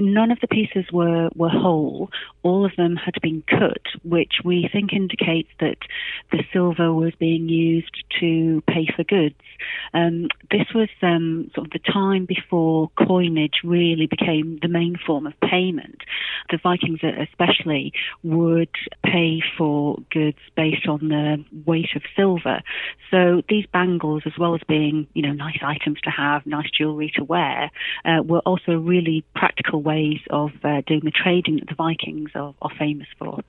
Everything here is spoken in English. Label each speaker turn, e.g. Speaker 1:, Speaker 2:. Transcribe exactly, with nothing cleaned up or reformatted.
Speaker 1: none of the pieces were, were whole. All of them had been cut, which we think indicates that the silver was being used to pay for goods. Um, this was um, sort of the time before coinage really became the main form of payment. The Vikings especially would pay for goods based on the weight of silver. So these bangles, as well as being, you know, nice items to have, nice jewellery to wear, uh, were also really practical ways of uh, doing the trading that the Vikings are, are famous for.